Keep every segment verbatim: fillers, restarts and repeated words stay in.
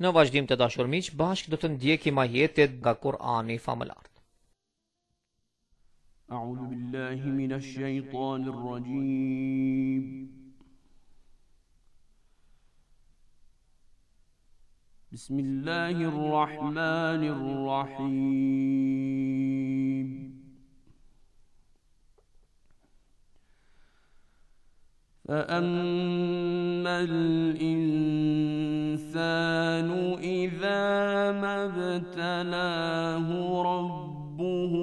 Në vazhdim të dashur miq, bashkë do të ndjekim ajetet nga Kur'ani famëlar. A'udhu billahi minash shaitanir rajim. Bismillahir rahmanir rahim. فأما الإنسان إذا ما ابتلاه ربه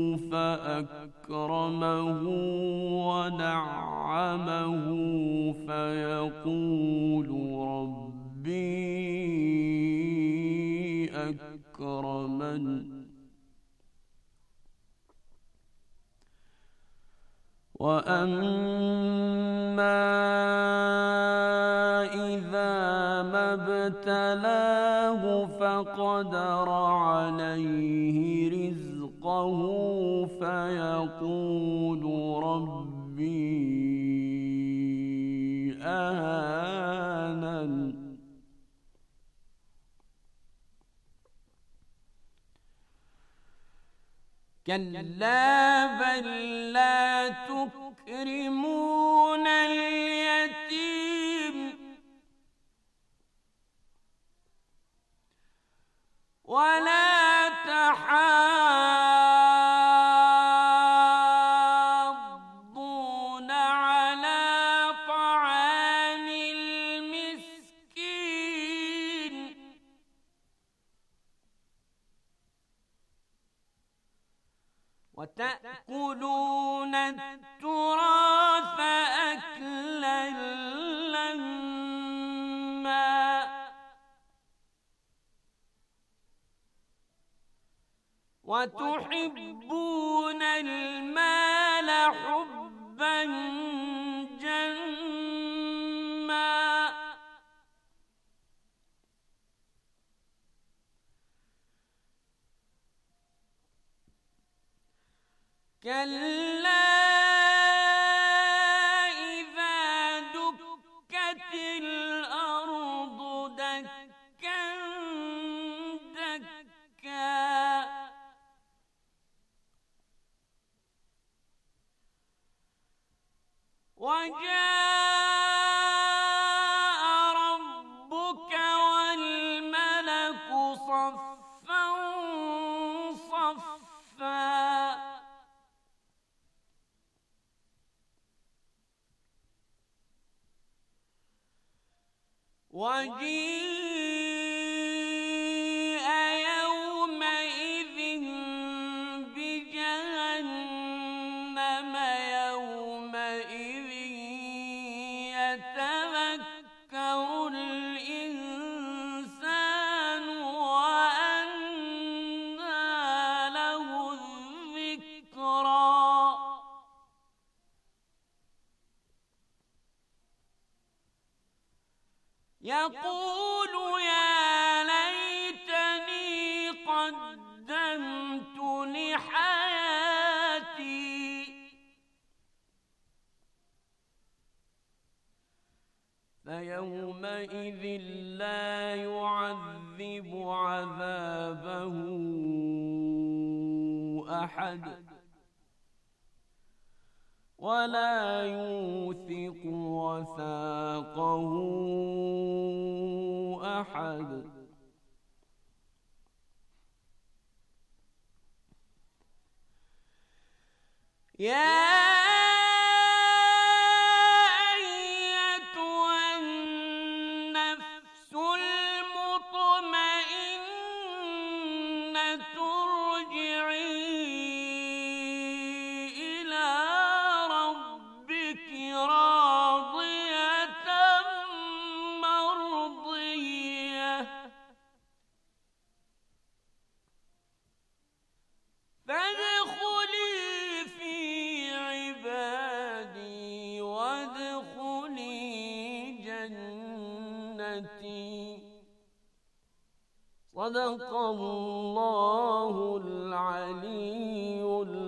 فأكرمه ونعمه فيقول ربي أكرمن وأما إذا ما ابتلاه فقدر عليه رزقه فيقول ربي أهانن كلا بل لا تكرمون اليتيم ولا تحاضون على طعام المسكين وتأكلون التراث أكلا لما وتحبون المال حبا جما كلا إذا دكت الأرض دكا دكا وجاء ربك والملك صفا صفا وجيء يومئذ بجهنم يومئذ يتذكر الإنسان وأنى له الذكرى يقول يا ليتني قدمت لحياتي فيومئذ لا يعذب عذابه أحد ولا يوثق وثاقه أحد يا صدق الله العلي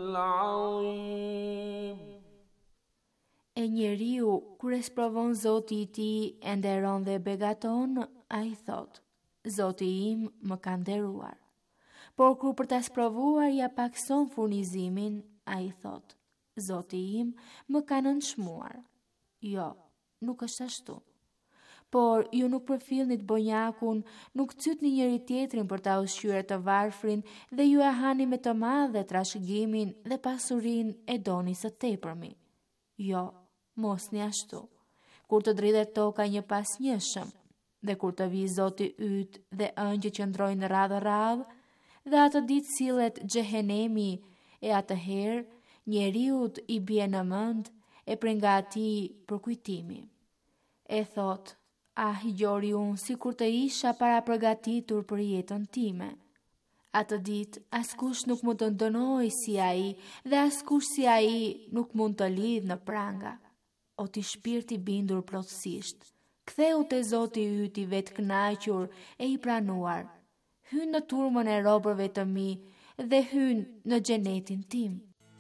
العظيم. E njeriu, kur e sprovon Zoti i tij e nderon dhe begaton, ai thot: Zoti im më ka nderuar. Por kur për ta sprovuar ja pakson furnizimin, ai thot: Zoti im më ka nënçmuar. Jo, nuk është ashtu. Por ju nuk përfillni të bonjakun, nuk cytni njëri tjetrin për ta ushqyer të varfrin dhe ju e hani me të madhe trashëgimin dhe pasurinë e doni së tepërmi. Jo, mos një ashtu. Kur të dridhet toka një pas njëshëm, dhe kur të vi Zoti yt dhe ëngjë që ndrojnë radhë radhë, dhe atë ditë sillet xhehenemi, e atëherë njeriut i bie në mend e prej nga atij për kujtimi. E thot: Ah, gjori unë si kur të isha para përgatitur për jetën time. Atë ditë, askush nuk mund të ndënoj si ai dhe askush si ai nuk mund të lidh në pranga. O ti shpirti bindur plotësisht, ktheu te Zoti yt i vetë kënaqur e i pranuar. Hyn në turmën e robërve të mi dhe hyn në xhenetin tim.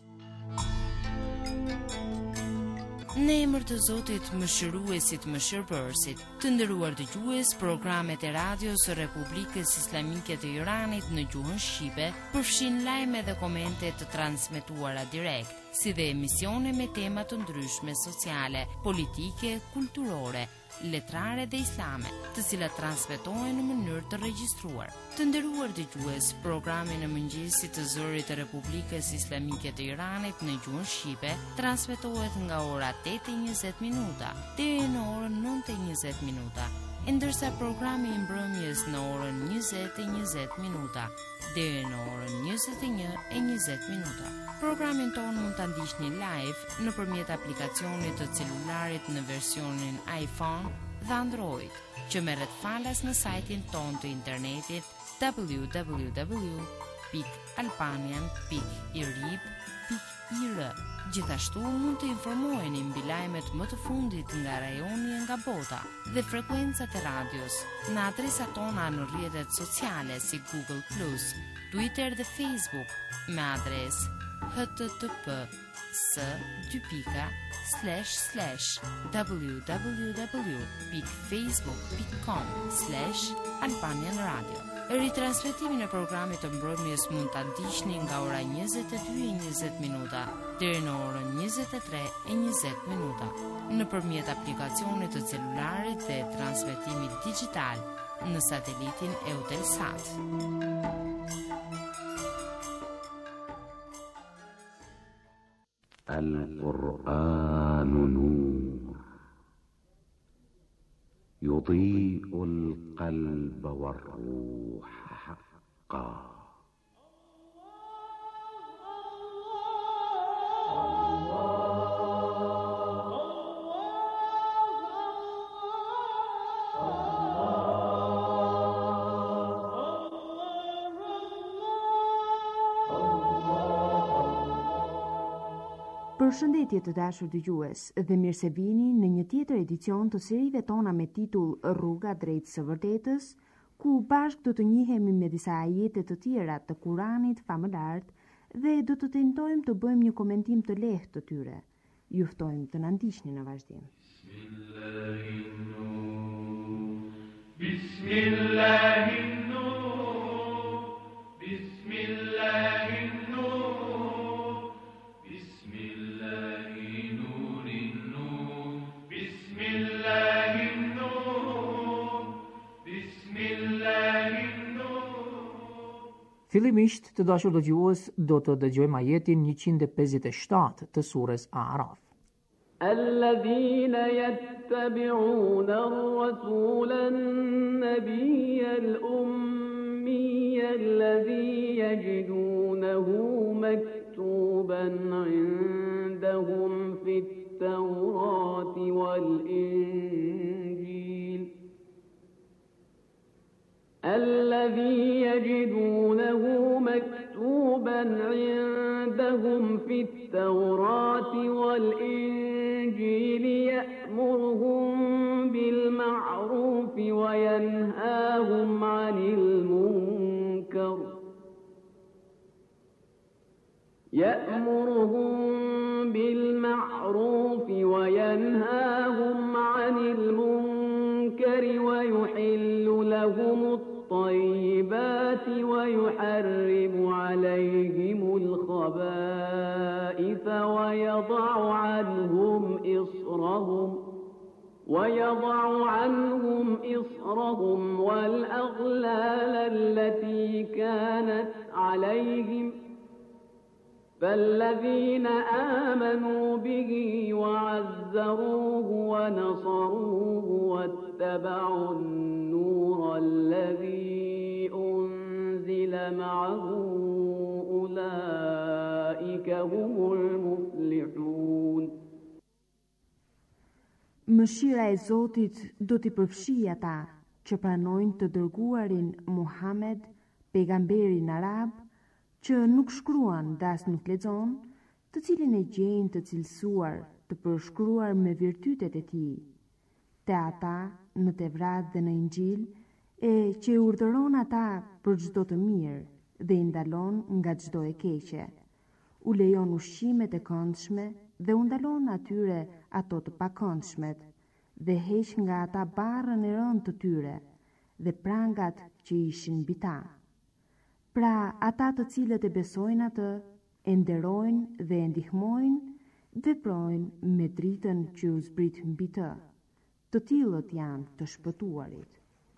Në emër të Zotit Mëshiruesit Mëshirbërësit, të nderuar dëgjues, programet e radios së Republikës Islamike të Iranit në gjuhën shqipe përfshin lajme dhe komente të transmetuara direkt, si dhe emisione me tema të ndryshme sociale, politike, kulturore, letrare dhe islame, të cilat transmetohen në mënyrë të regjistruar. Të nderuar dëgjues, programi në mëngjesit të zërit të Republikës Islamike të Iranit në gjuhën shqipe transmetohet nga ora tetë e njëzet minuta deri në orën nëntë e njëzet minuta, ndërsa programi i mbrëmjes në orën njëzet e njëzet minuta deri në orën njëzet e një e njëzet minuta. Programin tonë mund të ndiqni live nëpërmjet aplikacionit të celularit në versionin iPhone dhe Android, që merret falas në sajtin tonë të internetit w w w pikë albanian pikë i r i b pikë i r. Gjithashtu mund të informoheni mbi lajmet më të fundit nga rajoni e nga bota dhe frekuencat e radios në adresat tona në rrjetet sociale si Google plus, Twitter dhe Facebook me adresë h t t p s dy pika slash slash w w w pikë facebook pikë com slash albanian radio. Ritransmetimin e programit të mbrëmjes mund ta ndiqni nga ora njëzet e dy e njëzet minuta deri në orën njëzet e tre e njëzet minuta nëpërmjet aplikacionit të celularit dhe transmetimit digital në satelitin Eutelsat. القرآن نور يضيء القلب والروح حقا. Përshëndetje të dashur dëgjues dhe mirë se vini në një tjetër edicion të serive tona me titull Rruga drejt së vërtetës, ku bashkë do të njihemi me disa ajete të tjera të Kuranit famëlart dhe do të tentojmë të bëjmë një komentim të lehtë të tyre. Ju ftojmë të na ndiqni në vazhdim. Fillimisht të dashur dëgjues, do të dëgjojmë ajetin njëqind e pesëdhjetë e shtatë të surës A'raf. الذين يتبعون الرسول النبي الأمي الذي يجدونه مكتوبا عندهم في التوراة والإنجيل الذي يجدونه مكتوبا عندهم في التوراة والإنجيل يأمرهم بالمعروف وينهاهم عن المنكر يأمرهم بالمعروف وينهاهم عن المنكر ويحل لهم الطيبات ويضع عنهم إصرهم والأغلال التي كانت عليهم فالذين آمنوا به وعزروه ونصروه واتبعوا النور الذي أنزل معه أولئك هم المفلحون. Mëshira e Zotit do t'i përfshijë ata që pranojnë të dërguarin Muhammed, pejgamberin arab, që nuk shkruan dhe as nuk lexon, të cilin e gjejnë të cilësuar, të përshkruar me virtytet e tij, te ata në Tevrat dhe në Injil, e që i urdhëron ata për çdo të mirë dhe i ndalon nga çdo e keqe. U lejon ushqimet e këndshme dhe u ndalon atyre ato të pakëndshmet, dhe heq nga ata barrën e rëndë të tyre dhe prangat që ishin mbi ta. Pra ata të cilët e besojnë atë, e nderojnë dhe e ndihmojnë, veprojnë me dritën që u zbrit mbi të. Të tillët janë të shpëtuarit.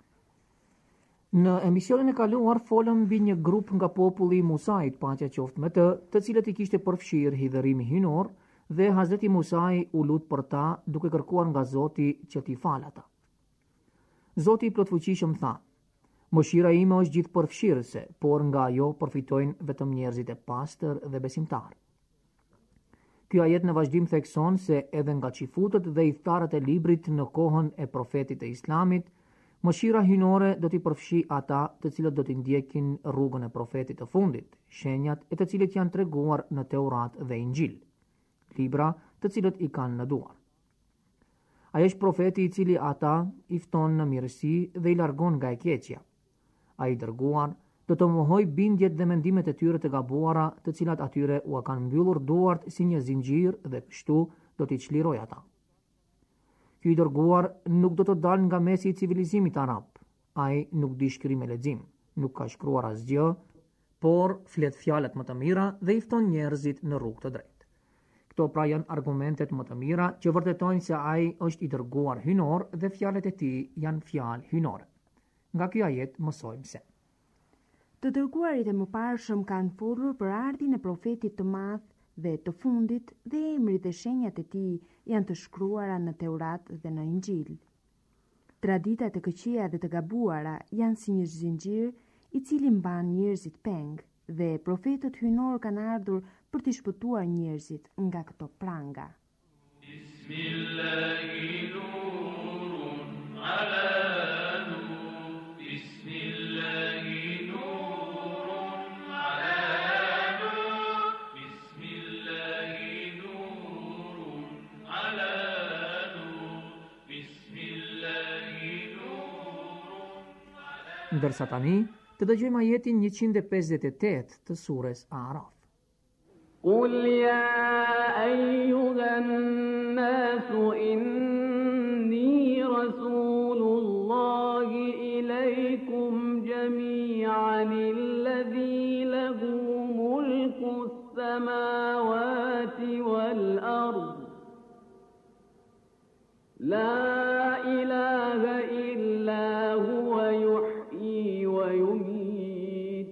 Në emisionin e kaluar folëm mbi një grup nga populli i Musait, paqja qoftë me të, të cilët i kishte përfshirë hidhërimi hynor, dhe Hazreti Musai u lut për ta duke kërkuar nga Zoti që t'i falë ata. Zoti i plotfuqishëm tha: "Mëshira ime është gjithë përfshirëse, por nga ajo përfitojnë vetëm njerëzit e pastër dhe besimtarë." Ky ajet në vazhdim thekson se edhe nga xifutët dhe idhtarët e librit në kohën e profetit të Islamit, mëshira hynore do t'i përfshi ata të cilët do t'i ndjekin rrugën e profetit të fundit, shenjat e të cilët janë treguar në Teurat dhe Injil, libra të cilët i kanë në duar. Ai është profeti i cili ata i fton në mirësi dhe i largon nga e keqja. Ai i dërguar do të mohoj bindjet dhe mendimet e tyre të gabuara, të cilat atyre u kanë mbyllur duart si një zinxhir dhe kështu do t'i çliroj ata. Ky i dërguar nuk do të dalë nga mesi i civilizimit arab. Ai nuk di shkrim e lexim, nuk ka shkruar asgjë, por flet fjalët më të mira dhe i fton njerëzit në rrugë të drejtë. Këto pra janë argumentet më të mira që vërtetojnë se ai është i dërguar hynor dhe fjalët e tij janë fjalë hynore. Nga ky ajet mësojmë se të dërguarit e mëparshëm kanë folur për ardhin e profetit të madh dhe të fundit dhe emrit dhe shenjat e tij janë të shkruara në Teurat dhe në Injil. Traditat e këqija dhe të gabuara janë si një zinxhir i cili mban njerëzit peng dhe profetët hynor kanë ardhur për të shpëtuar njerëzit nga këto pranga. Ndërsa tani të dëgjojmë ajetin njëqind e pesëdhjetë e tetë të sures Araf. قل يا أيها الناس إني رسول الله إليكم جميعا الذي له ملك السماوات والأرض لا إله إلا هو يحيي ويميت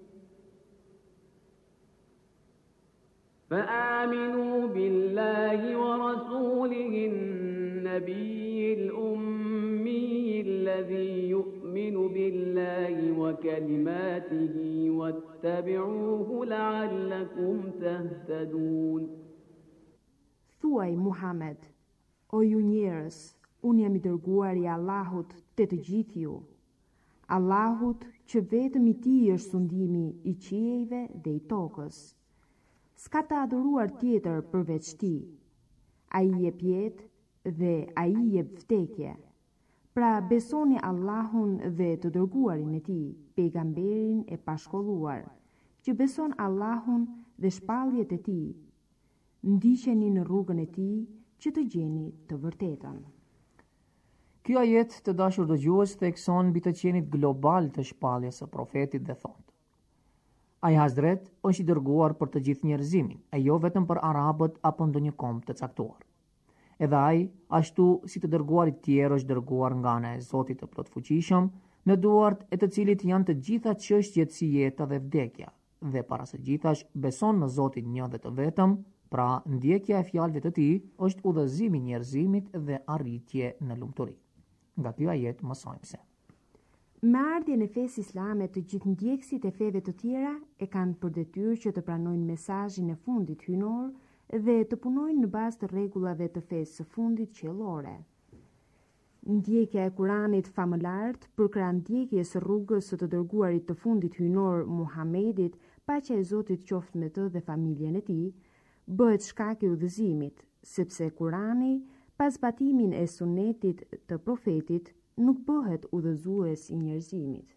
فآمنوا بالله ورسوله النبي الأمي الذي يؤمن بالله وكلماته واتبعوه لعلكم تهتدون. Thuaj Muhammed, o ju njerëz, unë jam i dërguar i Allahut te të gjithë ju. Allahut që vetëm i tij është sundimi i qiejve dhe i tokës. S'ka të adhuruar tjetër përveç tij. Ai jep jetë dhe ai jep vdekje. Pra besoni Allahun dhe të dërguarin e tij, pejgamberin e pashkolluar, që beson Allahun dhe shpalljet e tij. Ndiqeni në rrugën e tij që të gjeni të vërtetën. Ky ajet të dashur dëgjues thekson mbi të qenit global të shpalljes së profetit dhe thotë: Ai Hazret është i dërguar për të gjithë njerëzimin, e jo vetëm për arabët apo ndonjë kom të caktuar. edhe ai, ashtu si të dërguarit tjerë është dërguar nga ana e Zotit të plotfuqishëm, në duart e të cilit janë të gjitha çështjet si jeta dhe vdekja, dhe para së gjithash beson në Zotin një dhe të vetëm, pra ndjekja e fjalëve të tij është udhëzimi i njerëzimit dhe arritje në lumturi. Nga ky ajet mësojmë se me ardhjen e fesë islame, të gjithë ndjekësit e feve të tjera e kanë për detyrë që të pranojnë mesazhin e fundit hyjnor dhe të punojnë në bazë të rregullave të fesë së fundit qiellore. Ndjekja e Kuranit famëlart përkrah ndjekjes së rrugës së të dërguarit të fundit hyjnor Muhamedit, paqja e Zotit qoftë me të dhe familjen e tij, bëhet shkak i udhëzimit, sepse Kurani, pas zbatimin e sunetit të profetit, nuk bëhet udhëzues i njerëzimit.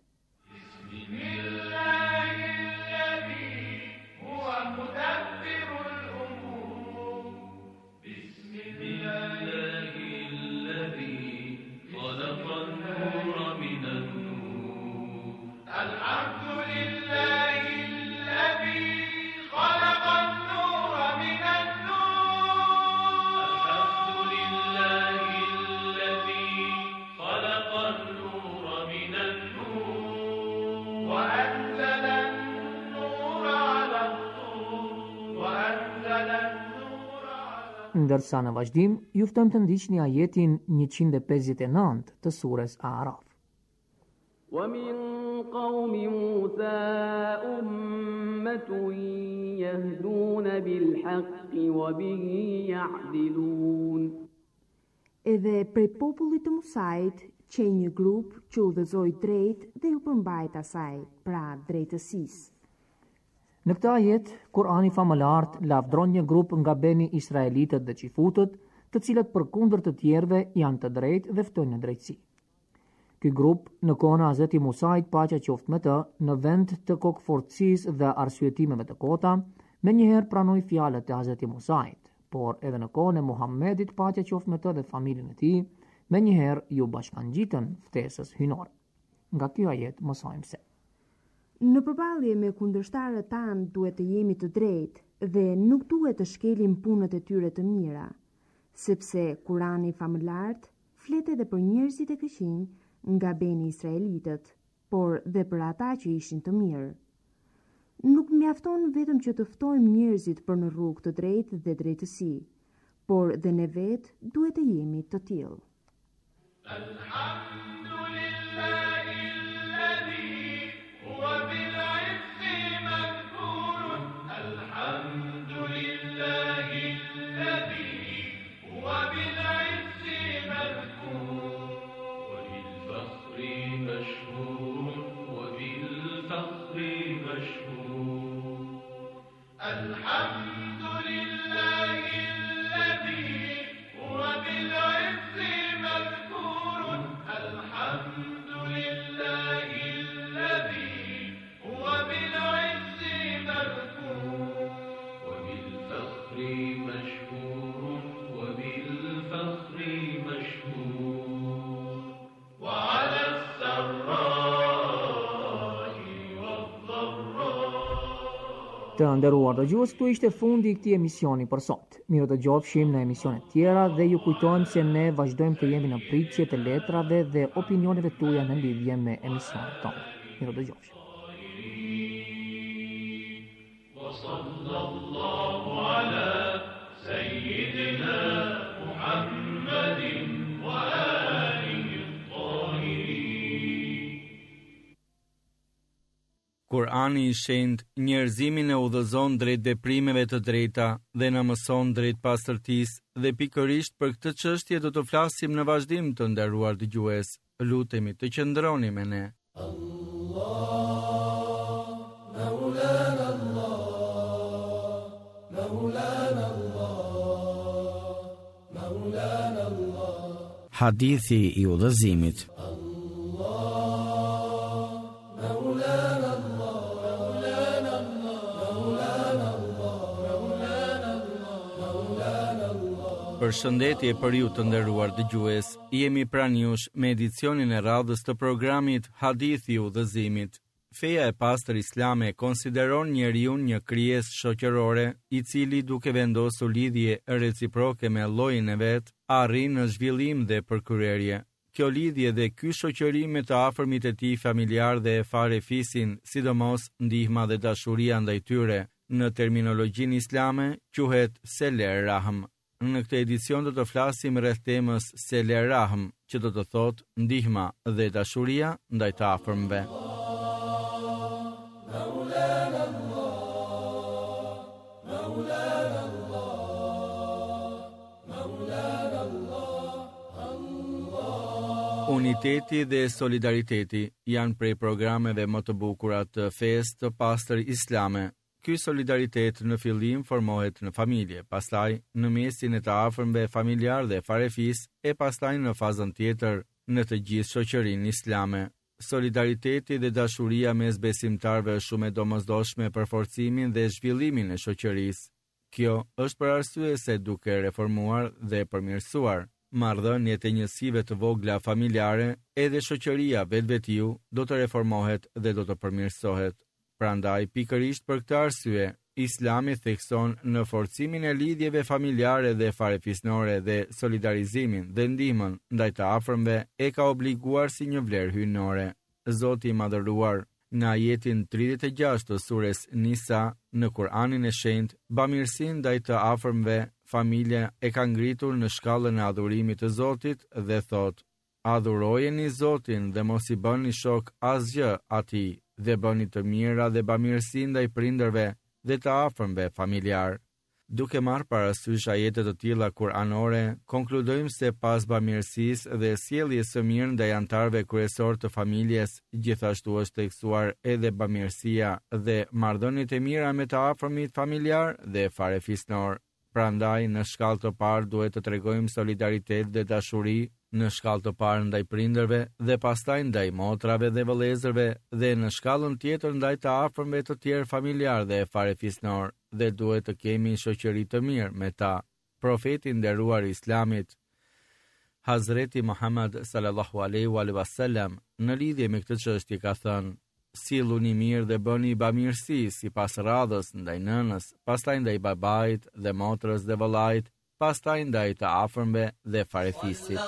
Ndërsa në vazhdim, ju ftojmë të ndiqni ajetin njëqind e pesëdhjetë e nëntë të surës A'raf. ومن قوم موسى أمة يهدون بالحق وبه يعدلون. Edhe prej popullit të Musait, që një grup që udhëzoi drejt dhe ju përmbajt asaj, pra drejtësisë. Në këtë ajet, Kurani famëlart lavdron një grup nga beni israelitët dhe qifutët, të cilët përkundër të tjerëve janë të drejtë dhe ftojnë në drejtësi. Ky grup, në kohën e Hazreti Musait, paqja qoftë me të, në vend të kokëforcisë dhe arsyetimeve të kota, menjëherë pranoi fjalët e Hazreti Musait, por edhe në kohën e Muhamedit, paqja qoftë me të dhe familjen e tij, menjëherë ju bashkangjitën ftesës hyjnore. Nga ky ajet mësojmë se në përballje me kundërshtarët tanë duhet të jemi të drejtë dhe nuk duhet të shkelim punët e tyre të mira, sepse Kurani famëlart flet edhe për njerëzit e këqij nga beni israelitët, por dhe për ata që ishin të mirë. Nuk mjafton vetëm që të ftojmë njerëzit për në rrugë të drejtë dhe drejtësi, por dhe ne vetë duhet të jemi të tillë. Të nderuar dëgjues, këtu ishte fundi i këtij emisioni për sot. Mirë dëgjofshim në emisione të tjera dhe ju kujtojmë se ne vazhdojmë të jemi në pritje të letrave dhe opinioneve tuaja në lidhje me emisionin tonë. Mirë dëgjofshim. Kurani i shenjtë njerëzimin e udhëzon drejt veprimeve të drejta dhe na mëson drejt pastërtisë dhe pikërisht për këtë çështje do të flasim në vazhdim, të nderuar dëgjues. Lutemi të qëndroni me ne. Hadithi i udhëzimit. Përshëndetje për ju të nderuar dëgjues. Jemi pranë jush me edicionin e radhës të programit Hadithi i udhëzimit. Feja e pastër islame konsideron njeriun një krijesë shoqërore, i cili duke vendosur lidhje reciproke me llojin e vet, arrin në zhvillim dhe përkryerje. Kjo lidhje dhe ky shoqërim me të afërmit e tij familjar dhe e farefisin, sidomos ndihma dhe dashuria ndaj tyre, në terminologjinë islame quhet seler rahm. Në këtë edicion do të flasim rreth temës seler rahm, që do të thotë ndihma dhe dashuria ndaj të afërmve. Uniteti dhe solidariteti janë prej programeve më të bukura të fesë të pastër islame. Ky solidaritet në fillim formohet në familje, pastaj në mesin e të afërmve familjar dhe farefis, e pastaj në fazën tjetër në të gjithë shoqërinë islame. Solidariteti dhe dashuria mes besimtarëve është shumë e domosdoshme për forcimin dhe zhvillimin e shoqërisë. Kjo është për arsye se duke reformuar dhe përmirësuar marrëdhëniet e njësive të vogla familjare, edhe shoqëria vetvetiu do të reformohet dhe do të përmirësohet. Prandaj, pikërisht për këtë arsye, Islami thekson në forcimin e lidhjeve familjare dhe farefisnore dhe solidarizimin dhe ndihmën ndaj të afërmve e ka obliguar si një vlerë hyjnore. Zoti i Madhëruar në ajetin tridhjetë e gjashtë të sures Nisa në Kur'anin e Shenjtë, bamirësinë ndaj të afërmve familja e ka ngritur në shkallën e adhurimit të Zotit dhe thot: adhurojeni Zotin dhe mos i bëni shok asgjë atij, dhe bëni të mira dhe bamirësi ndaj prindërve dhe të afërmve familjar. Duke marrë parasysh ajete të tilla kuranore, konkludojmë se pas bamirësisë dhe sjelljes së mirë ndaj anëtarëve kryesor të familjes, gjithashtu është theksuar edhe bamirësia dhe marrëdhëniet e mira me të afërmit familjar dhe farefisnor. Prandaj, në shkallë të parë duhet të tregojmë solidaritet dhe dashuri, në shkallë të parë ndaj prindërve dhe pastaj ndaj motrave dhe vëllezërve dhe në shkallën tjetër ndaj të afërmve të tjerë familjar dhe farefisnor, dhe duhet të kemi shoqëri të mirë me ta. Profeti nderuar i Islamit, Hazreti Muhammad sallallahu alaihi wasallam, në lidhje me këtë çështje ka thënë: silluni mirë dhe bëni bamirësi sipas radhës ndaj nënës, pastaj ndaj babait dhe motrës dhe vëllait, pastaj ndaj të afërmve dhe farefisit.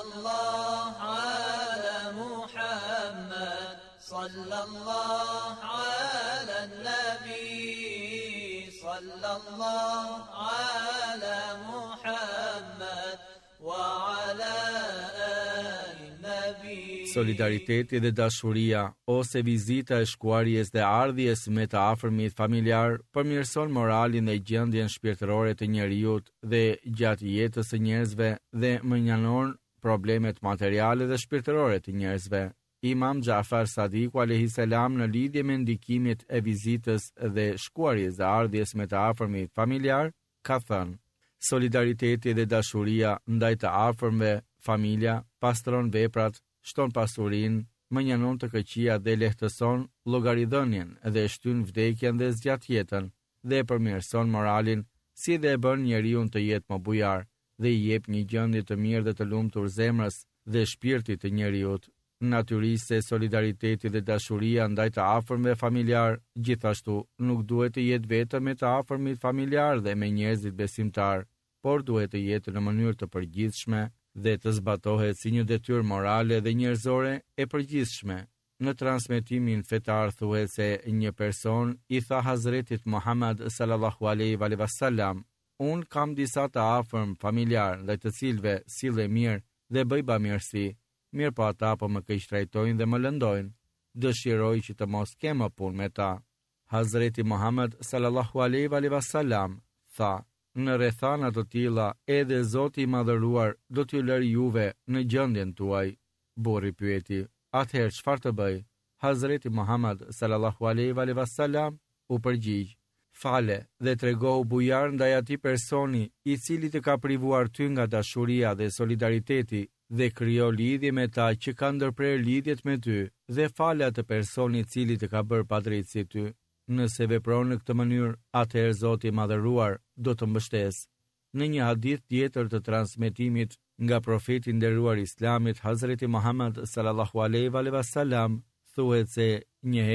Solidariteti dhe dashuria ose vizita e shkuarjes dhe ardhjes me të afërmit familjar përmirëson moralin dhe gjendjen shpirtërore të njerëzit dhe gjatë jetës së njerëzve dhe mënjanon problemet materiale dhe shpirtërore të njerëzve. Imam Jafar Sadiku alayhis salam në lidhje me ndikimin e vizitës dhe shkuarjes dhe ardhjes me të afërmit familjar ka thënë: solidariteti dhe dashuria ndaj të afërmve familja pastron veprat, shton pasurinë, mënjanon të këqija dhe lehtëson llogaridhënien dhe shtyn vdekjen dhe zgjat jetën dhe përmirëson moralin, si dhe e bën njeriu të jetë më bujar dhe i jep një gjendje të mirë dhe të lumtur zemrës dhe shpirtit të njeriu. Natyrisht se solidariteti dhe dashuria ndaj të afërmve familjar gjithashtu nuk duhet të jetë vetëm me të afërmit familjar dhe me njerëzit besimtar, por duhet të jetë në mënyrë të përgjithshme dhe të zbatohet si një detyrë morale dhe njerëzore e përgjithshme. Në transmetimin fetar thuhet se një person i tha Hazretit Muhammad sallallahu alaihi wasallam: unë kam disa të afërm familjar dhe të cilëve sille mirë dhe bëj bamirësi, mirë po ata po më keq trajtojnë dhe më lëndojnë, dëshiroj që të mos kem më punë me ta. Hazreti Muhammad sallallahu alaihi wasallam tha: në rrethana të tilla edhe Zoti i Madhëruar do t'ju lërë juve në gjendjen tuaj. Burri pyeti: atëherë çfarë të bëj? Hazreti Muhammad sallallahu alaihi wasallam u përgjigj: fale dhe tregohu bujar ndaj atij personi i cili të ka privuar ty nga dashuria dhe solidariteti dhe krijo lidhje me ta që ka ndërprer lidhjet me ty dhe fale atë personi i cili të ka bërë padrejtësi ty. Nëse vepron në këtë mënyrë, atëherë Zoti i Madhëruar do të mbështesë. Në një hadith tjetër të transmetimit nga profeti nderuar i Islamit Hazreti Muhammad sallallahu alaihi wasallam thuhet se një herë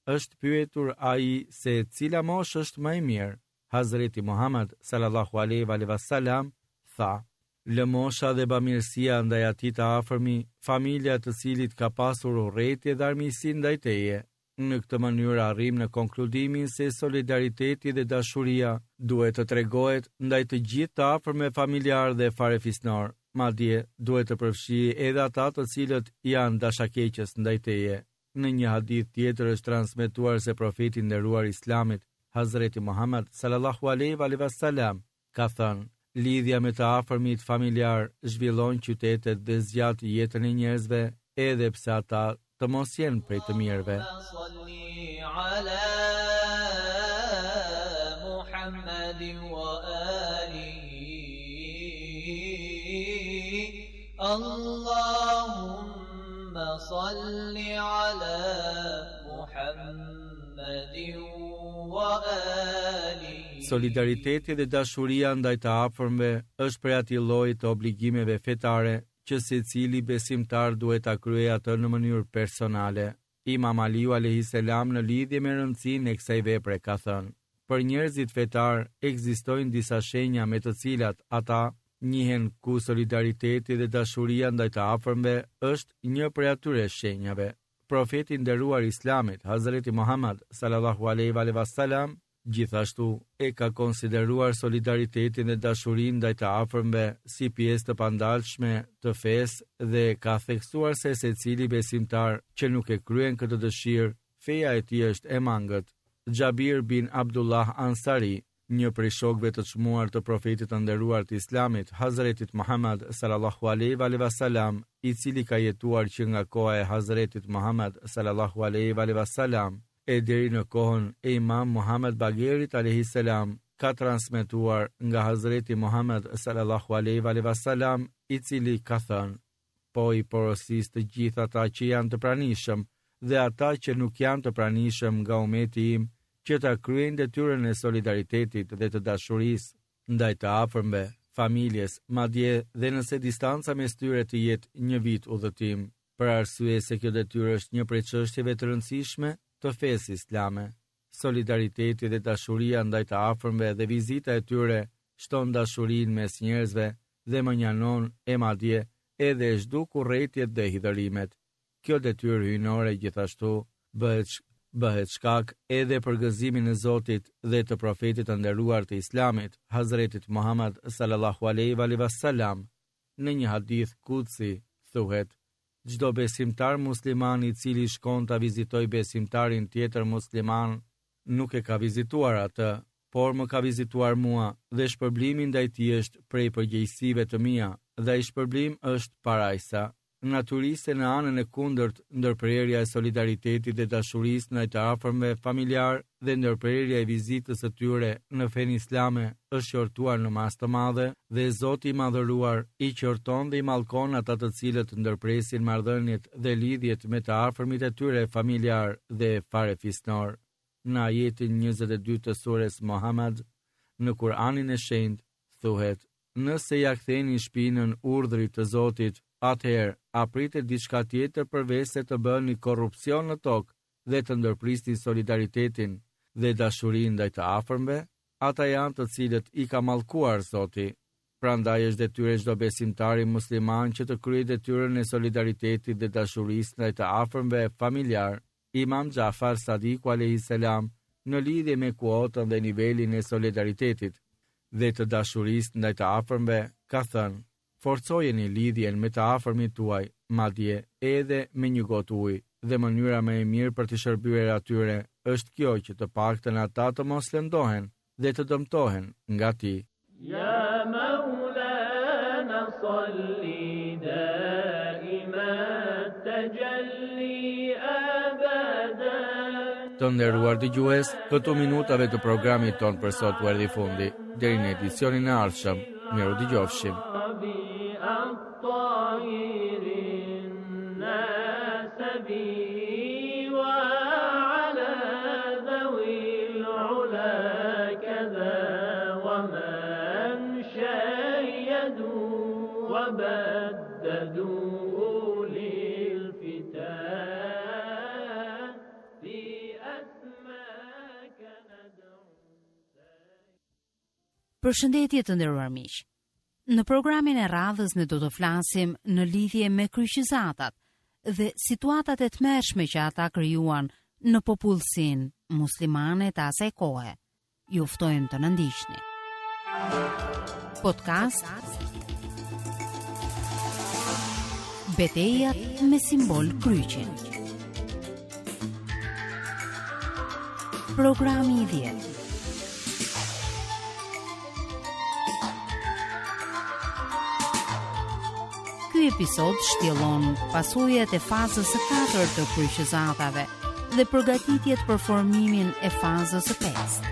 është pyetur ai se cila moshë është më e mirë. Hazreti Muhammed sallallahu alaihi wasallam tha: lëmosha dhe bamirësia ndaj atij të afërmi, familja të cilit ka pasur urrëtie dhe armiqësi ndaj teje. Në këtë mënyrë arrim në konkludimin se solidariteti dhe dashuria duhet të tregohet ndaj të gjithë të afërmve familjar dhe farefisnor, madje duhet të përfshijë edhe ata të cilët janë dashakeqës ndaj teje. Në një hadith tjetër është transmetuar se profeti i nderuar Islamit, Hazreti Muhammed sallallahu alaihi wasallam, ka thënë: lidhja me të afërmit familjar zhvillon qytetet dhe zgjat jetën e njerëzve, edhe pse ata të mos jenë prej të mirëve. Allahumma salli ala Muhammedin wa ali. Solidariteti dhe dashuria ndaj të afërmve është prej atij lloji të obligimeve fetare që secili besimtar duhet ta kryejë atë në mënyrë personale. Imam Aliu alayhis salam në lidhje me rëndësinë e kësaj vepre ka thënë: për njerëzit fetar ekzistojnë disa shenja me të cilat ata njihen ku solidariteti dhe dashuria ndaj të afërmve është një prej atyre shenjave. Profeti i nderuar Islamit, Hazreti Muhammed sallallahu alaihi wasallam, gjithashtu e ka konsideruar solidaritetin dhe dashurinë ndaj të afërmve si pjesë të pandalshme të fesë dhe ka theksuar se secili besimtar që nuk e kryen këtë dëshirë, feja e tij është e mangët. Xhabir bin Abdullah Ansari, një prej shokëve të çmuar të profetit të nderuar të Islamit, Hazretit Muhammed sallallahu alaihi wasallam, i cili ka jetuar që nga koha e Hazretit Muhammed sallallahu alaihi wasallam e deri në kohën e Imam Muhammed Bagerit alayhis salam, ka transmetuar nga Hazreti Muhammed sallallahu alaihi wasallam, i cili ka thënë: po i porosis të gjithë ata që janë të pranishëm dhe ata që nuk janë të pranishëm nga ummeti im, që ta kryejnë detyrën e solidaritetit dhe të dashurisë ndaj të afërmve, familjes, madje dhe nëse distanca mes tyre të jetë një vit udhëtim, për arsye se kjo detyrë është një prej çështjeve të rëndësishme të fesë islame. Solidariteti dhe dashuria ndaj të afërmve dhe vizita e tyre shton dashurinë mes njerëzve dhe mënjanon e madje edhe e zhduk urrëtiet dhe hidhërimet. Kjo detyrë hyjnore gjithashtu bëhet bëhet shkak edhe për gëzimin e Zotit dhe të profetit të nderuar të Islamit, Hazretit Muhammed sallallahu alaihi wasallam. Në një hadith kutsi thuhet: çdo besimtar musliman i cili shkon ta vizitoj besimtarin tjetër musliman, nuk e ka vizituar atë, por më ka vizituar mua, dhe shpërblimi ndaj tij është prej përgjegjësive të mia, dhe ai shpërblim është parajsa. Natyrisë në anën e kundërt, ndërprerja e solidaritetit dhe dashurisë ndaj të afërmve familjar dhe ndërprerja e vizitës së tyre në fenë islame është qortuar në masë të madhe dhe Zoti i Madhëruar i qorton dhe i mallkon ata të cilët ndërpresin marrëdhëniet dhe lidhjet me të afërmit e tyre familjar dhe farefisnor. Në ajetin njëzet e dy të sures Muhammed, në Kur'anin e Shenjtë thuhet: nëse ja ktheni shpinën urdhrit të Zotit, atëherë apritet diçka tjetër përveç se të bëni korrupsion në tokë dhe të ndërprisni solidaritetin dhe dashurinë ndaj të afërmve, ata janë të cilët i ka mallkuar Zoti. Prandaj është detyrë çdo besimtari musliman që të kryejë detyrën e solidaritetit dhe dashurisë ndaj të afërmve familjar. Imam Jafar Sadiku alayhis salam, në lidhje me kuotën dhe nivelin e solidaritetit dhe të dashurisë ndaj të afërmve, ka thënë: forcojeni lidhjen me të afërmit tuaj, madje edhe me një gotë ujë, dhe mënyra më e mirë për të shërbyer atyre është kjo që të paktën ata të mos lëndohen dhe të dëmtohen nga ti. Ya Maulana salli daiman tajalli abadan. Të nderuar dëgjues, këto minutave të programit ton për sot u erdhi fundi. Deri në edicionin e ardhshëm, miru dëgjofshim. وبددوا للفتاة في Përshëndetje të nderuar miq. Në programin e radhës ne do të flasim në lidhje me kryqëzatat dhe situatat e tmerrshme që ata krijuan në popullsinë muslimane të asaj kohe. Ju ftojmë të na ndiqni. Podcast Betejat me simbol kryqin. Programi i dhjetë. Ky episod shtjellon pasojat e fazës së katërt të kryqëzatave dhe përgatitjet për formimin e fazës së pestë.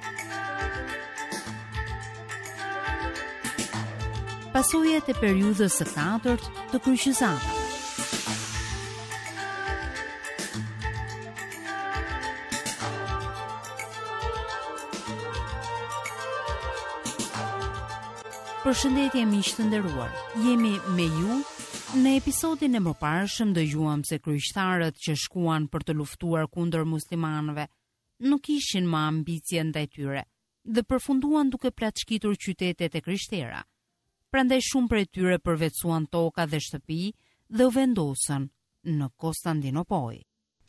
Pasojat e periudhës së katërt të kryqëzatave. Përshëndetje miq të nderuar. Jemi me ju. Në episodin e mëparshëm dëgjuam se kryqëtarët që shkuan për të luftuar kundër muslimanëve nuk ishin më ambicie ndaj tyre dhe përfunduan duke plaçkitur qytetet e krishterë. Prandaj shumë prej tyre përvetësuan toka dhe shtëpi dhe u vendosën në Konstantinopol.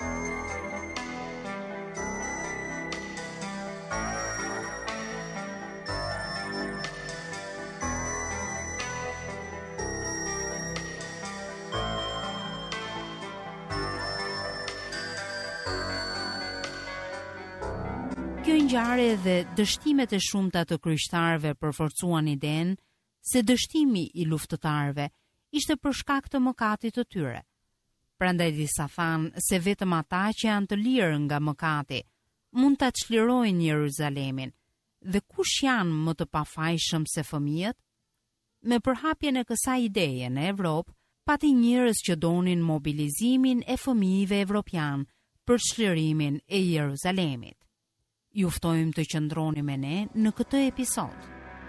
Kjo ngjarje dhe dështimet e shumta të kryqëtarëve përforcuan idenë se dështimi i luftëtarëve ishte për shkak të mëkatit të tyre. Prandaj disa thanë se vetëm ata që janë të lirë nga mëkati mund ta çlirojnë Jeruzalemin, dhe kush janë më të pafajshëm se fëmijët? Me përhapjen e kësaj ideje në Evropë, pati njerëz që donin mobilizimin e fëmijëve evropian për çlirimin e Jeruzalemit. Ju ftojmë të qëndroni me ne në këtë episod.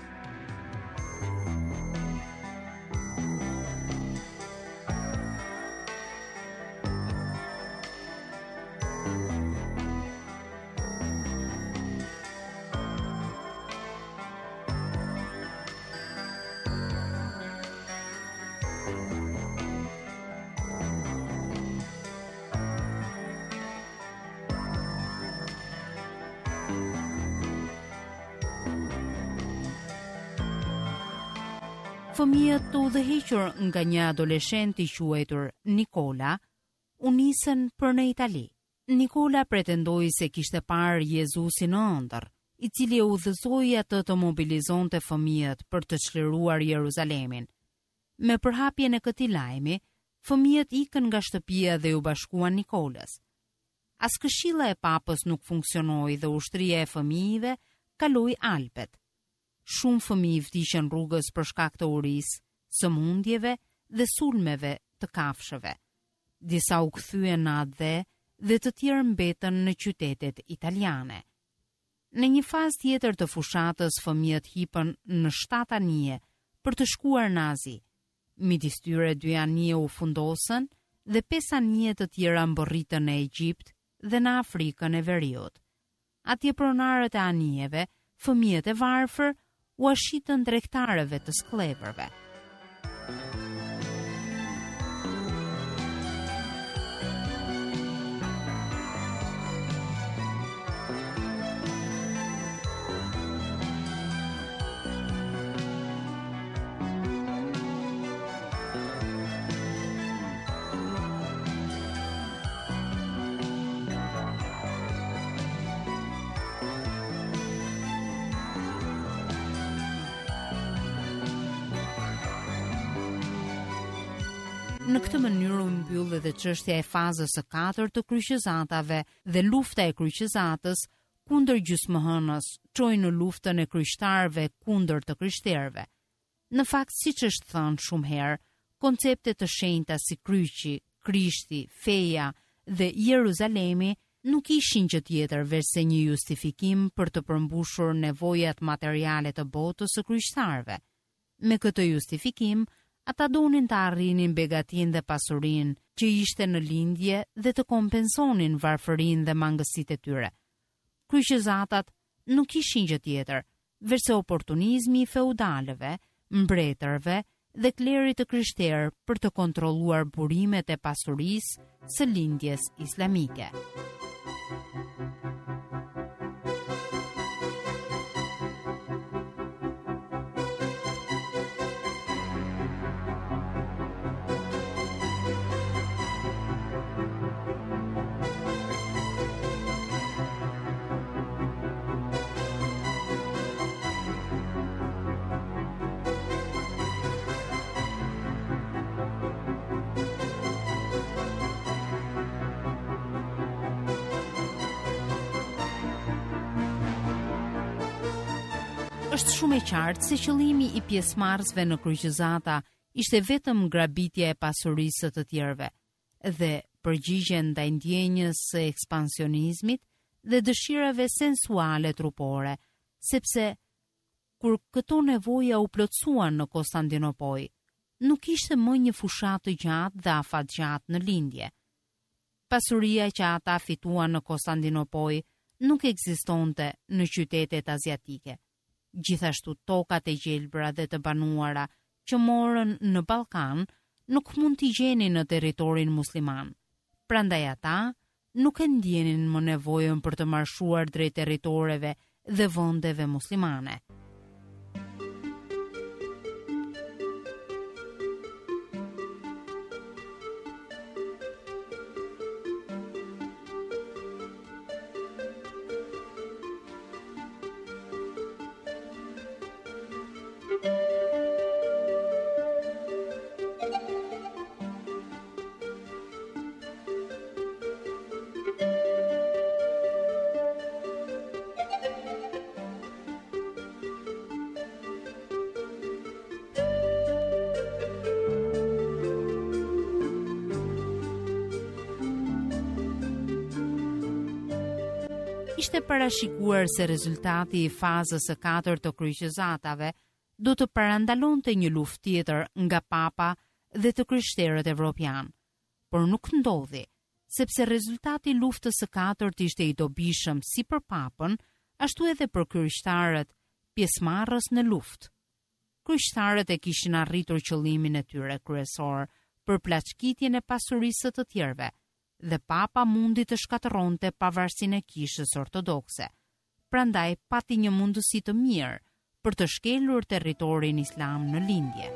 Fëmijët të udhëhequr nga një adoleshent i quajtur Nikola u nisën për në Itali. Nikola pretendoi se kishte parë Jezusin në ëndër, i cili e udhëzoi atë të mobilizonte fëmijët për të çliruar Jeruzalemin. Me përhapjen e këtij lajmi, fëmijët ikën nga shtëpia dhe u bashkuan Nikolës. As këshilla e papës nuk funksionoi dhe ushtria e fëmijëve kaloi Alpet. Shumë fëmijë vdiqën rrugës për shkak të urisë, sëmundjeve dhe sulmeve të kafshëve. Disa u kthyen në atë dhe të tjerë mbetën në qytetet italiane. Në një fazë tjetër të fushatës, fëmijët hipën në shtat anije për të shkuar në Azi. Midis tyre dy anije u fundosën dhe pesë anije të tjera mbërritën në Egjipt dhe në Afrikën e Veriut. Atje pronarët e anijeve, fëmijët e varfër, u ashitën tregtarëve të skllëpërve. Në këtë mënyrë u mbyll edhe çështja e fazës së katërt të kryqëzatave dhe lufta e kryqëzatës kundër gjysmëhënës çoi në luftën e kryqëtarëve kundër të krishterëve. Në fakt, siç është thënë shumë herë, koncepte të shenjta si kryqi, Krishti, feja dhe Jeruzalemi nuk ishin gjë tjetër veç se një justifikim për të përmbushur nevojat materiale të botës së kryqëtarëve. Me këtë justifikim, ata donin të arrinin begatin dhe pasurin që ishte në lindje dhe të kompensonin varfërin dhe mangësit e tyre. Kryqëzatat nuk ishin gjë tjetër verse oportunizmi i feudalëve, mbretërve dhe klerit të krishterë për të kontrolluar burimet e pasurisë së lindjes islamike. Është shumë e qartë se qëllimi i pjesëmarrësve në kryqëzata ishte vetëm grabitja e pasurisë së të tjerëve dhe përgjigje ndaj ndjenjës së ekspansionizmit dhe dëshirave sensuale trupore, sepse kur këto nevoja u plotësuan në Konstantinopol, nuk ishte më një fushat të gjatë dhe afatgjatë në lindje. Pasuria që ata fituan në Konstantinopol nuk ekzistonte në qytetet aziatike. Gjithashtu tokat e gjelbra dhe të banuara që morën në Ballkan nuk mund t'i gjenin në territorin musliman. Prandaj ata nuk e ndjenin më nevojën për të marshuar drejt territoreve dhe vendeve muslimane. Ishte parashikuar se rezultati i fazës së katërt të kryqëzatave do të parandalonte një luftë tjetër nga papa dhe të krishterët evropian, por nuk ndodhi, sepse rezultati i luftës së katërt ishte i dobishëm si për papën, ashtu edhe për krishterët pjesëmarrës në luftë. Krishterët e kishin arritur qëllimin e tyre kryesor për plaçkitjen e pasurisë së të tjerëve, dhe papa mundi të shkatëronte pavarësinë e kishës ortodokse. Prandaj pati një mundësi të mirë për të shkelur territorin islam në lindje.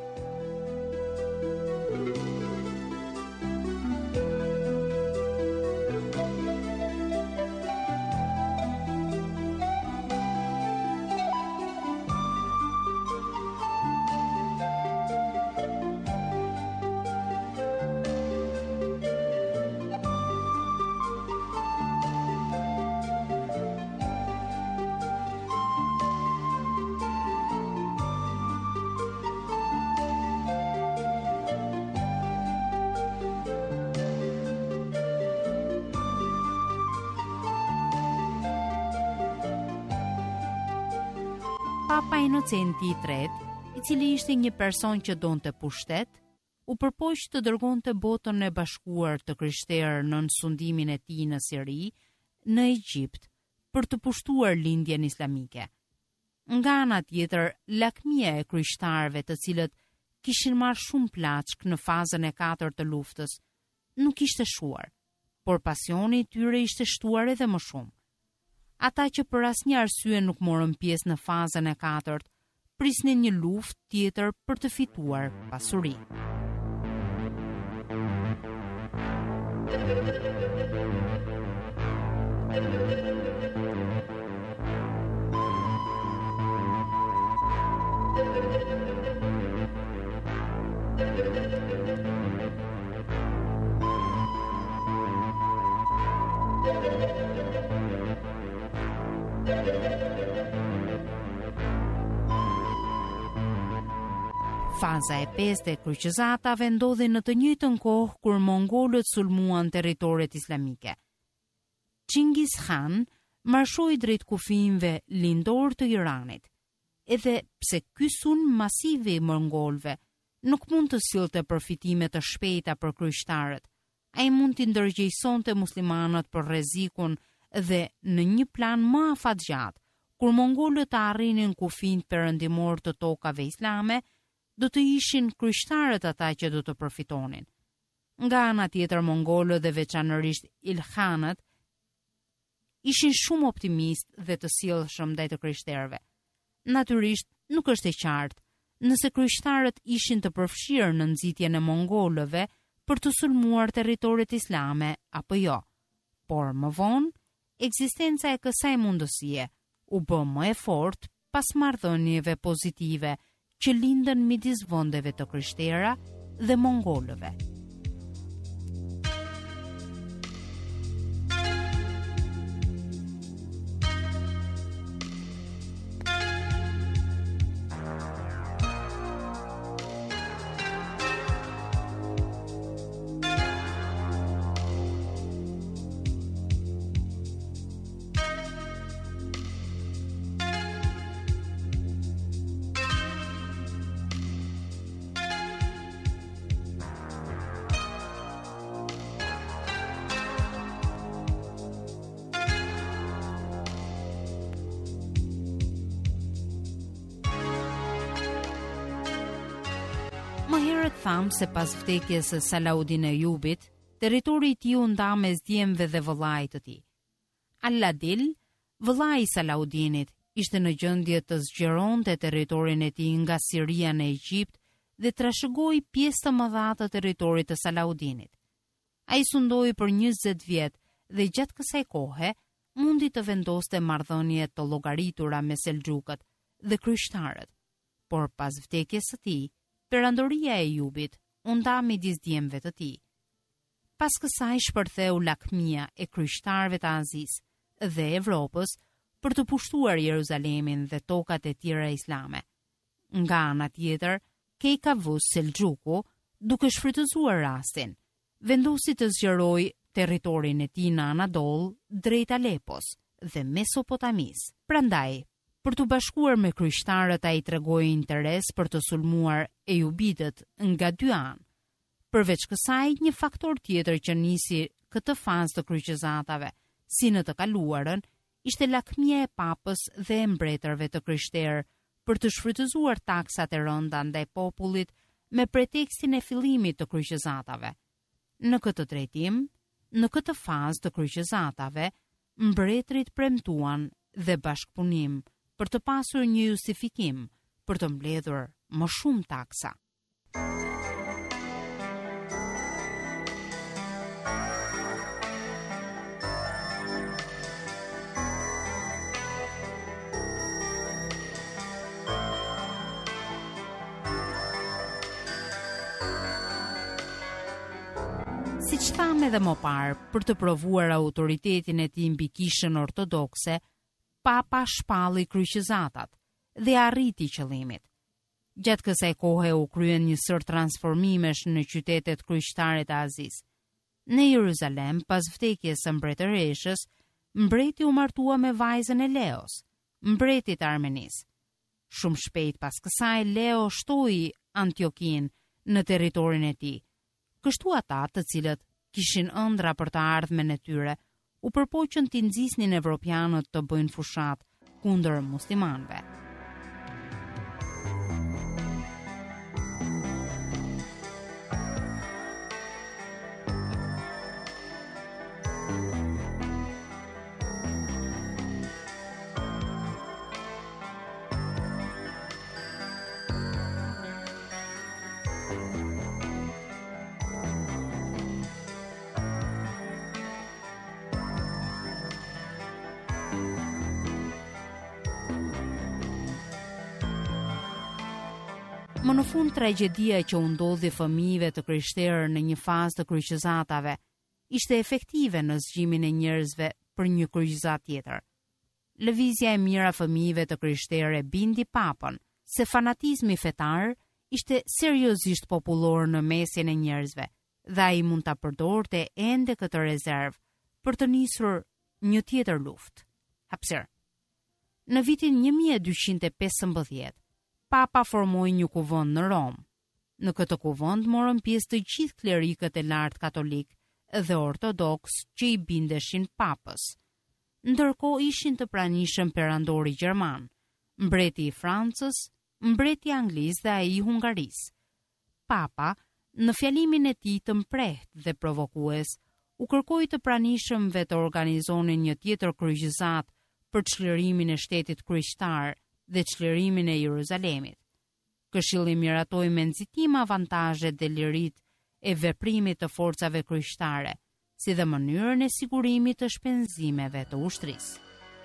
Papa Inocenti i tretë, i cili ishte një person që donte pushtet, u përpoq të dërgonte botën e bashkuar të krishterë në sundimin e tij në Siri, në Egjipt, për të pushtuar lindjen islamike. Nga ana tjetër, lakmia e krishterëve, të cilët kishin marrë shumë plaçk në fazën e katërt të luftës, nuk ishte shuar, por pasioni i tyre ishte shtuar edhe më shumë. Ata që për asnjë arsye nuk morën pjesë në fazën e katërt, prisnin një luftë tjetër për të fituar pasuri. Faza e pestë e kryqëzatave ndodhi në të njëjtën kohë kur mongolët sulmuan territoret islamike. Çingis Khan marshoi drejt kufijve lindor të Iranit. Edhe pse ky sulm masiv i mongolëve nuk mund të sillte përfitime të shpejta për krishterët, ai mund t'i ndërgjegjësonte muslimanët për rrezikun dhe në një plan më afatgjat, kur mongolët të arrinin kufin perëndimor të tokave islame, do të ishin krishtarët ata që do të përfitonin. Nga ana tjetër, mongolët dhe veçanërisht ilkhanët ishin shumë optimist dhe të sjellshëm ndaj të krishterëve. Natyrisht, nuk është e qartë nëse krishtarët ishin të përfshirë në nxitjen e mongolëve për të sulmuar territoret islame apo jo. Por më vonë, ekzistenca e kësaj mundësie u bë më e fortë pas marrëdhënieve pozitive që lindën midis vendeve të krishtera dhe mongolëve. Më herët tham se pas vdekjes së Salaudin Ejubit, territori i tij u nda mes djemve dhe vëllait të tij. Al-Adil, vëllai i Salaudinit, ishte në gjendje të zgjeronte territorin e tij nga Siria në Egjipt dhe trashëgoi pjesë të mëdha të territorit të Salaudinit. Ai sundoi për njëzet vjet dhe gjatë kësaj kohe mundi të vendoste marrëdhënie të llogaritura me Selxhukët dhe krishtarët, por pas vdekjes së tij, perandoria e Ejubit u nda midis djemve të tij. Pas kësaj shpërtheu lakmia e krishtarëve të Azisë dhe Evropës për të pushtuar Jeruzalemin dhe tokat e tjera islame. Nga ana tjetër, Kejkavus Selxhuku, duke shfrytëzuar rastin, vendosi të zgjerojë territorin e tij në Anadol drejt Alepos dhe Mesopotamis. Prandaj, për të bashkuar me krishtarët, ai tregoi interes për të sulmuar Ejubitët nga dy anë. Përveç kësaj, një faktor tjetër që nisi këtë fazë të kryqëzatave, si në të kaluarën, ishte lakmia e papës dhe e mbretërve të krishterë për të shfrytëzuar taksat e rënda ndaj popullit me pretekstin e fillimit të kryqëzatave. Në këtë drejtim, në këtë fazë të kryqëzatave, mbretërit premtuan dhe bashkëpunim për të pasur një justifikim për të mbledhur më shumë taksa. Si që thamë edhe më parë, për të provuar autoritetin e tij mbi kishën ortodokse, Papa shpalli kryqëzatat dhe arriti qëllimit. Gjatë kësaj kohe u kryen një sër transformimesh në qytetet kryqëtare të Azisë. Në Jeruzalem, pas vdekjes së mbretëreshës, mbreti u martua me vajzën e Leos, mbretit të Armenisë. Shumë shpejt pas kësaj, Leo shtoi Antiokin në territorin e tij. Kështu ata, të cilët kishin ëndra për të ardhmen e tyre, u përpoqën t'i nxisnin evropianët të bëjnë fushat kundër muslimanëve. Më në fund, tragjedia që u ndodhi fëmijëve të krishterë në një fazë të kryqëzatave ishte efektive në zgjimin e njerëzve për një kryqëzat tjetër. Lëvizja e mira fëmijëve të krishterë bindi papën se fanatizmi fetar ishte seriozisht popullor në mesin e njerëzve dhe ai mund ta përdorte ende këtë rezervë për të nisur një tjetër luftë. Hapësir. Në vitin një mijë e dyqind e pesëmbëdhjetë, Papa formoi një kuvend në Rom. Në këtë kuvend morën pjesë të gjithë klerikët e lartë katolik dhe ortodoks që i bindeshin papës. ndërkohë ishin të pranishëm perandori gjerman, mbreti i Francës, mbreti angliz dhe ai i Hungarisë. Papa, në fjalimin e tij të mprehtë dhe provokues, u kërkoi të pranishëmve të organizonin një tjetër kryqëzat për çlirimin e shtetit kryqëtar dhe çlirimin e Jeruzalemit. Këshilli miratoi me nxitim avantazhet dhe liritë e veprimit të forcave kryqëtare, si dhe mënyrën e sigurimit të shpenzimeve të ushtrisë.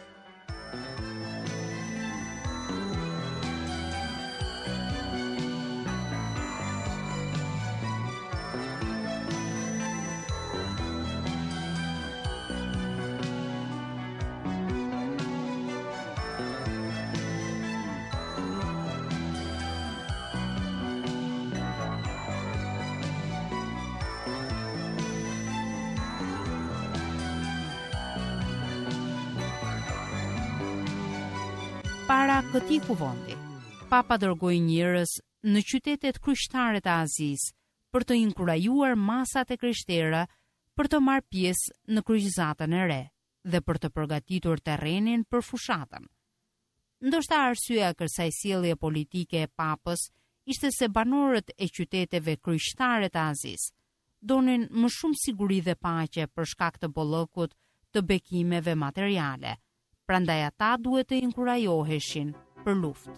Para këtij kuvendi, Papa dërgoi njerëz në qytetet kryqëtare të Azisë për të inkurajuar masat e krishterë për të marrë pjesë në kryqëzatën e re dhe për të përgatitur terrenin për fushatën. Ndoshta arsyeja e kësaj sjellje politike e Papës ishte se banorët e qyteteve kryqëtare të Azisë donin më shumë siguri dhe paqe për shkak të bollokut të bekimeve materiale. Prandaj ata duhet të inkurajoheshin për luftë.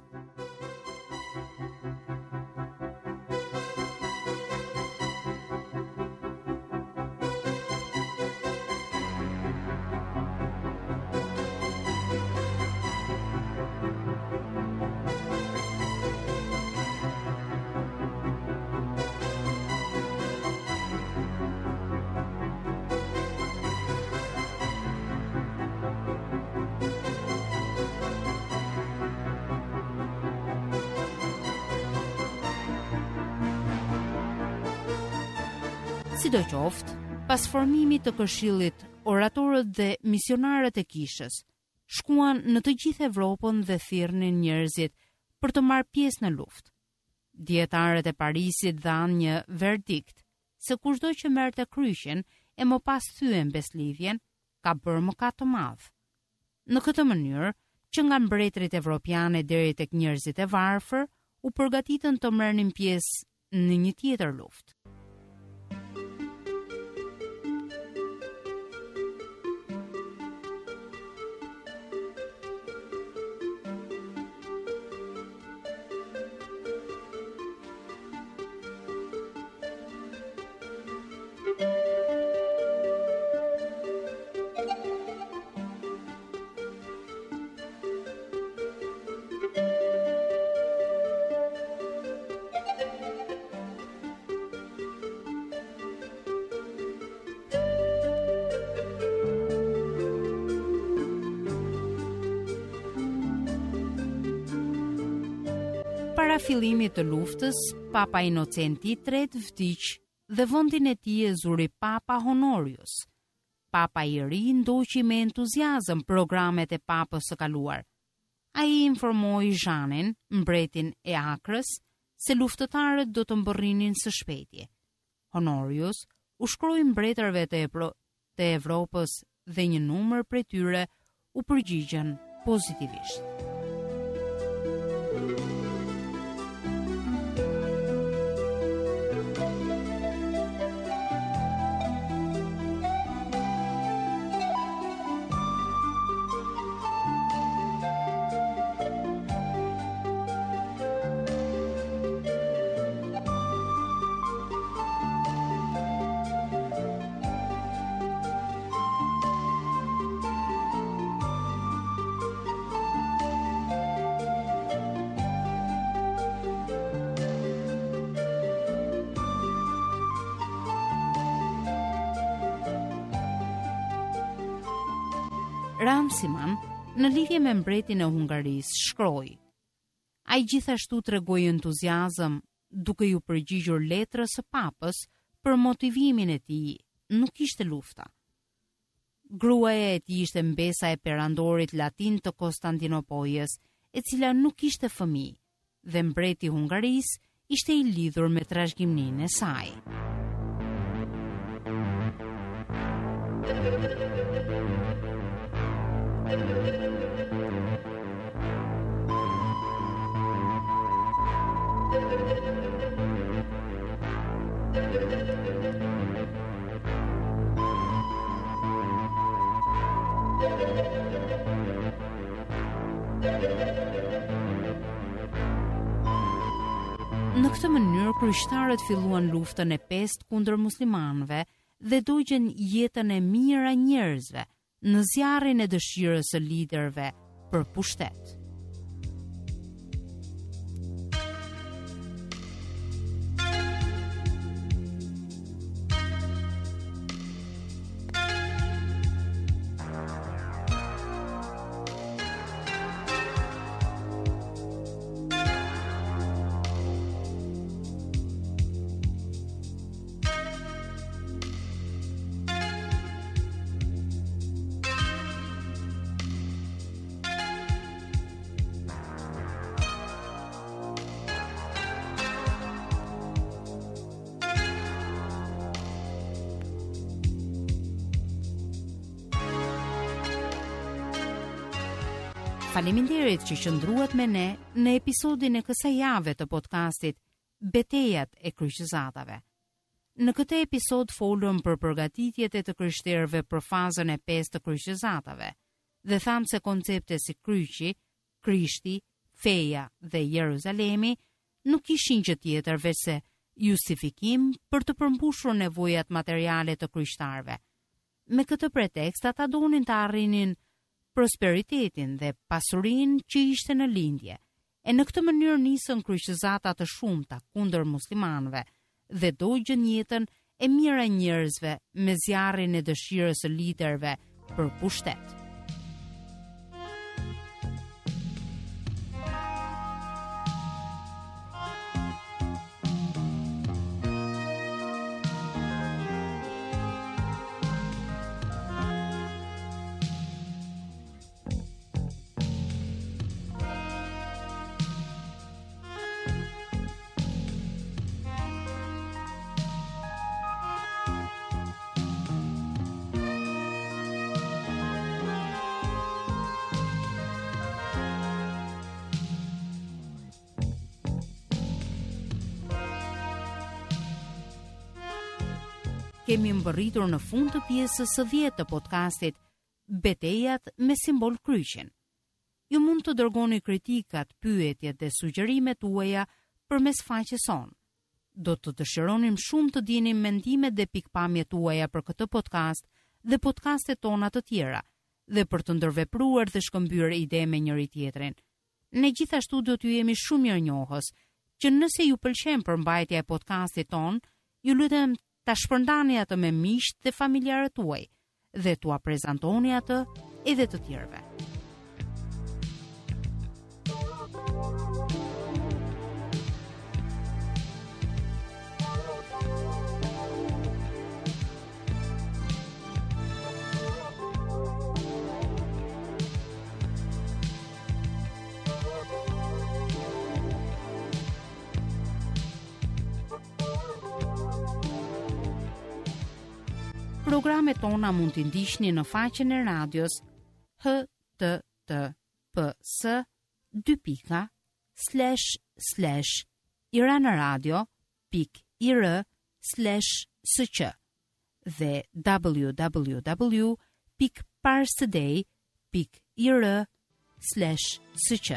Sidoqoftë, pas formimit të këshillit, oratorët dhe misionarët e kishës shkuan në të gjithë Evropën dhe thirrnin njerëzit për të marrë pjesë në luftë. Dietarët e Parisit dhanë një verdikt se kushdo që merrte kryqin e më pas thyen beslidhjen, ka bërë mëkat të madh. Në këtë mënyrë, që nga mbretërit evropianë deri tek njerëzit e varfër, u përgatitën të merrnin pjesë në një tjetër luftë. Para fillimit të luftës, Papa Inocenti i tretë vdiq dhe vendin e tij e zuri Papa Honorius. Papa i ri ndoqi me entuziazëm programet e papës së kaluar. Ai informoi Zhanin, mbretin e Akrës, se luftëtarët do të mbërrinin së shpejti. Honorius u shkroi mbretërve të, Evro- të Evropës dhe një numër prej tyre u përgjigjen pozitivisht. Ramsiman, në lidhje me mbretin e Hungarisë, shkroi: ai gjithashtu tregoi entuziazëm duke ju përgjigjur letrës së papës për motivimin e tij, nuk ishte lufta. Gruaja e tij ishte mbesa e perandorit latin të Konstantinopojës, e cila nuk ishte fëmijë, dhe mbreti i Hungarisë ishte i lidhur me trashëgiminë e saj. Në këtë mënyrë, krishtarët filluan luftën e pestë kundër muslimanëve dhe dogjën jetën e mirë e njerëzve në zjarrin e dëshirës së liderëve për pushtet. Faleminderit që qëndruat me ne në episodin e kësaj jave të podcastit Betejat e kryqëzatave. Në këtë episod folëm për përgatitjet e të krishterëve për fazën e pestë të kryqëzatave dhe thamë se koncepte si kryqi, Krishti, feja dhe Jeruzalemi nuk ishin gjë tjetër veç se justifikim për të përmbushur nevojat materiale të krishtarëve. Me këtë pretekst ata donin të arrinin prosperitetin dhe pasurinë që ishte në lindje, e në këtë mënyrë nisën kryqëzata të shumta kundër muslimanëve dhe dogjën jetën e mirë e njerëzve me zjarrin e dëshirës së liderëve për pushtet. Kemi mbërritur në fund të pjesës së dhjetë të podcastit Betejat me simbol kryqin. Ju mund të dërgoni kritikat, pyetjet dhe sugjerimet tuaja përmes faqes sonë. Do të dëshironim shumë të dinim mendimet dhe pikpamjet tuaja për këtë podcast dhe podcastet tona të tjera, dhe për të ndërvepruar dhe shkëmbyer ide me njëri tjetrin. Ne gjithashtu do t'ju jemi shumë mirënjohës që nëse ju pëlqen përmbajtja e podcastit ton, ju lutem ta shpërndani atë me miqt dhe familjarët tuaj dhe t'ua prezantoni atë edhe të tjerëve. Programet tona mund t'i ndiqni në faqen e radios h t t p s dy pika slash slash iranradio pik i r slash s q dhe w w w pik parstoday pik i r slash s q.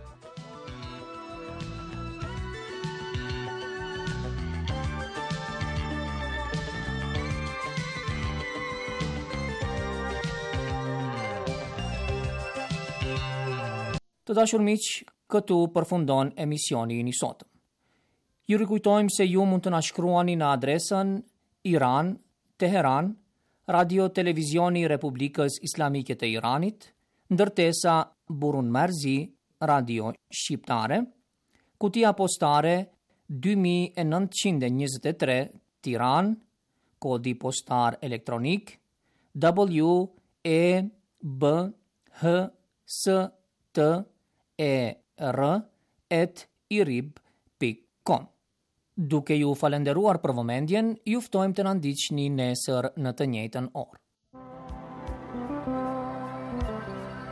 Të dashur miq, këtu përfundon emisioni i sotëm. Ju rikujtojmë se ju mund të na shkruani në adresën Iran, Teheran, Radio Televizioni Republikës Islamike të Iranit, ndërtesa Burun Marzi, Radio Shqiptare, kutia postare dy mijë e nëntëqind e njëzet e tre, Tiranë, kodi postar elektronik W E B H S T E R at irib pik com. Duke ju falenderuar për vëmendjen, ju ftojmë të na ndiqni nesër në të njëjtën orë.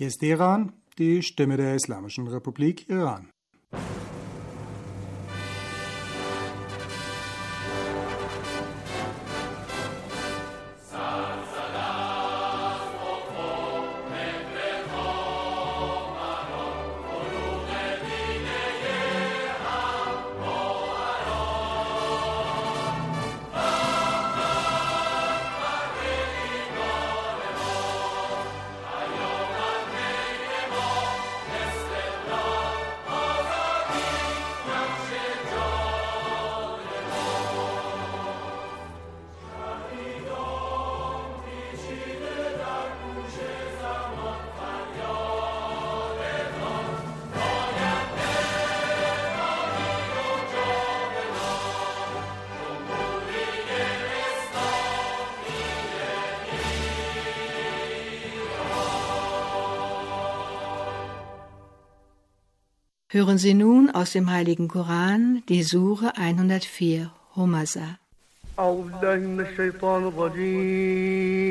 Hier ist Teheran, die Stimme der Islamischen Republik Iran. Hören Sie nun aus dem Heiligen Koran die Sure hundertvier, Humaza.